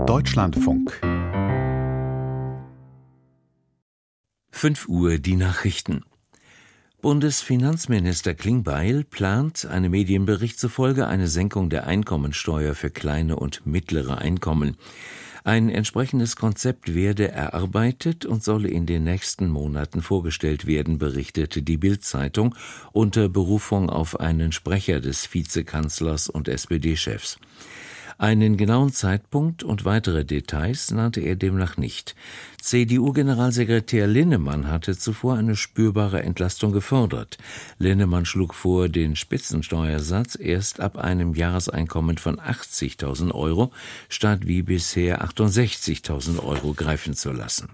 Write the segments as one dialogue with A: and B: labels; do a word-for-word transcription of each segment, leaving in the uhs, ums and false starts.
A: Deutschlandfunk.
B: fünf Uhr die Nachrichten. Bundesfinanzminister Klingbeil plant, einem Medienbericht zufolge, eine Senkung der Einkommensteuer für kleine und mittlere Einkommen. Ein entsprechendes Konzept werde erarbeitet und solle in den nächsten Monaten vorgestellt werden, berichtete die Bild-Zeitung unter Berufung auf einen Sprecher des Vizekanzlers und S P D-Chefs. Einen genauen Zeitpunkt und weitere Details nannte er demnach nicht. C D U-Generalsekretär Linnemann hatte zuvor eine spürbare Entlastung gefordert. Linnemann schlug vor, den Spitzensteuersatz erst ab einem Jahreseinkommen von achtzigtausend Euro statt wie bisher achtundsechzigtausend Euro greifen zu lassen.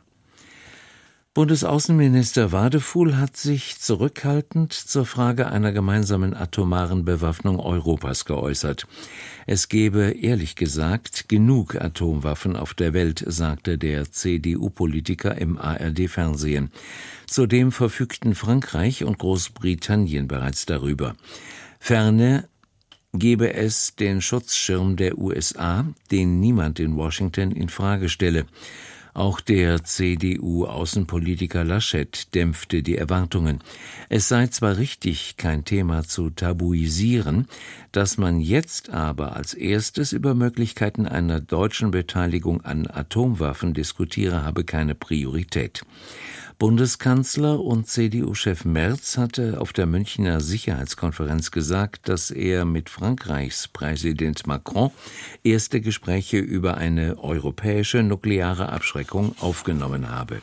B: Bundesaußenminister Wadefuhl hat sich zurückhaltend zur Frage einer gemeinsamen atomaren Bewaffnung Europas geäußert. Es gebe, ehrlich gesagt, genug Atomwaffen auf der Welt, sagte der C D U-Politiker im A R D-Fernsehen. Zudem verfügten Frankreich und Großbritannien bereits darüber. Ferner gebe es den Schutzschirm der U S A, den niemand in Washington in Frage stelle. Auch der C D U-Außenpolitiker Laschet dämpfte die Erwartungen. Es sei zwar richtig, kein Thema zu tabuisieren, dass man jetzt aber als erstes über Möglichkeiten einer deutschen Beteiligung an Atomwaffen diskutiere, habe keine Priorität. Bundeskanzler und C D U-Chef Merz hatte auf der Münchner Sicherheitskonferenz gesagt, dass er mit Frankreichs Präsident Macron erste Gespräche über eine europäische nukleare Abschreckung aufgenommen habe.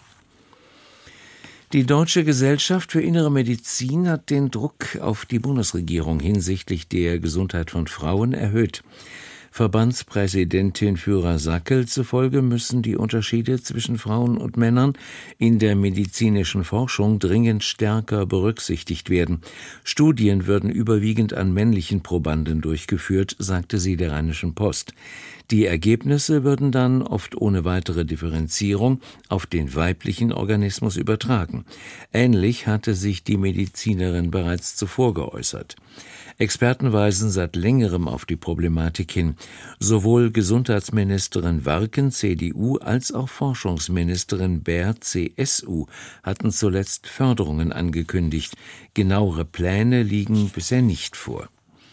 B: Die Deutsche Gesellschaft für Innere Medizin hat den Druck auf die Bundesregierung hinsichtlich der Gesundheit von Frauen erhöht. Verbandspräsidentin Führer-Sackel zufolge müssen die Unterschiede zwischen Frauen und Männern in der medizinischen Forschung dringend stärker berücksichtigt werden. Studien würden überwiegend an männlichen Probanden durchgeführt, sagte sie der Rheinischen Post. Die Ergebnisse würden dann, oft ohne weitere Differenzierung, auf den weiblichen Organismus übertragen. Ähnlich hatte sich die Medizinerin bereits zuvor geäußert. Experten weisen seit längerem auf die Problematik hin. Sowohl Gesundheitsministerin Warken, C D U, als auch Forschungsministerin Baer, C S U, hatten zuletzt Förderungen angekündigt. Genauere Pläne liegen bisher nicht vor.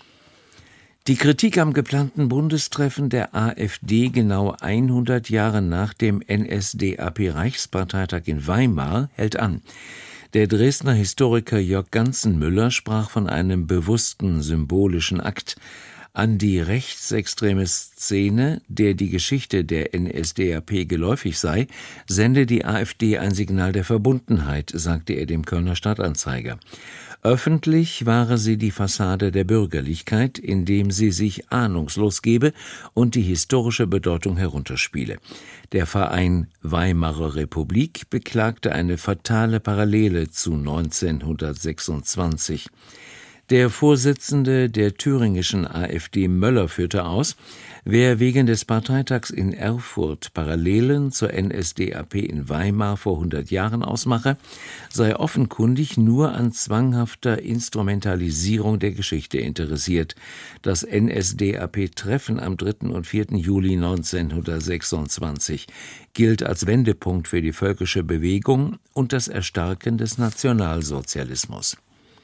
B: Die Kritik am geplanten Bundestreffen der AfD genau hundert Jahre nach dem N S D A P-Reichsparteitag in Weimar hält an. Der Dresdner Historiker Jörg Ganzenmüller sprach von einem bewussten symbolischen Akt. An die rechtsextreme Szene, der die Geschichte der N S D A P geläufig sei, sende die AfD ein Signal der Verbundenheit, sagte er dem Kölner Stadtanzeiger. Öffentlich wahre sie die Fassade der Bürgerlichkeit, indem sie sich ahnungslos gebe und die historische Bedeutung herunterspiele. Der Verein Weimarer Republik beklagte eine fatale Parallele zu neunzehnhundertsechsundzwanzig. Der Vorsitzende der thüringischen AfD Möller führte aus, wer wegen des Parteitags in Erfurt Parallelen zur N S D A P in Weimar vor hundert Jahren ausmache, sei offenkundig nur an zwanghafter Instrumentalisierung der Geschichte interessiert. Das N S D A P-Treffen am dritten und vierten Juli neunzehnhundertsechsundzwanzig gilt als Wendepunkt für die völkische Bewegung und das Erstarken des Nationalsozialismus.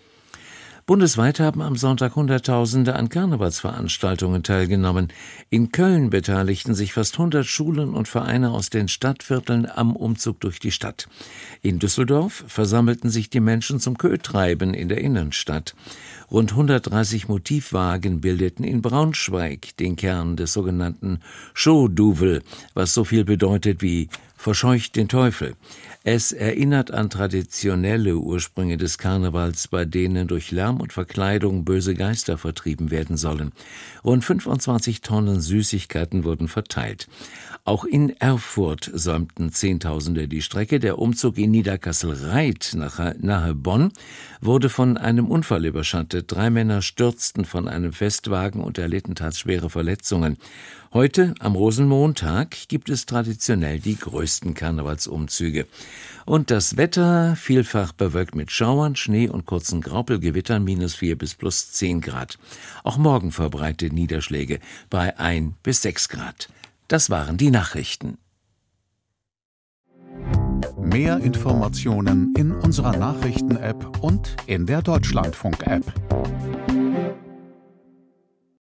B: Bundesweit haben am Sonntag Hunderttausende an Karnevalsveranstaltungen teilgenommen. In Köln beteiligten sich fast hundert Schulen und Vereine aus den Stadtvierteln am Umzug durch die Stadt. In Düsseldorf versammelten sich die Menschen zum Kötreiben in der Innenstadt. Rund hundertdreißig Motivwagen bildeten in Braunschweig den Kern des sogenannten Schoduvel, was so viel bedeutet wie verscheucht den Teufel. Es erinnert an traditionelle Ursprünge des Karnevals, bei denen durch Lärm und Verkleidung böse Geister vertrieben werden sollen. Rund fünfundzwanzig Tonnen Süßigkeiten wurden verteilt. Auch in Erfurt säumten Zehntausende die Strecke. Der Umzug in Niederkassel-Reit nahe Bonn wurde von einem Unfall überschattet. Drei Männer stürzten von einem Festwagen und erlitten teils schwere Verletzungen. Heute, am Rosenmontag, gibt es traditionell die größten Karnevalsumzüge. Und das Wetter vielfach bewölkt mit Schauern, Schnee und kurzen Graupelgewittern, minus vier bis plus zehn Grad. Auch morgen verbreitet Niederschläge bei ein bis sechs Grad. Das waren die Nachrichten.
A: Mehr Informationen in unserer Nachrichten-App und in der Deutschlandfunk-App.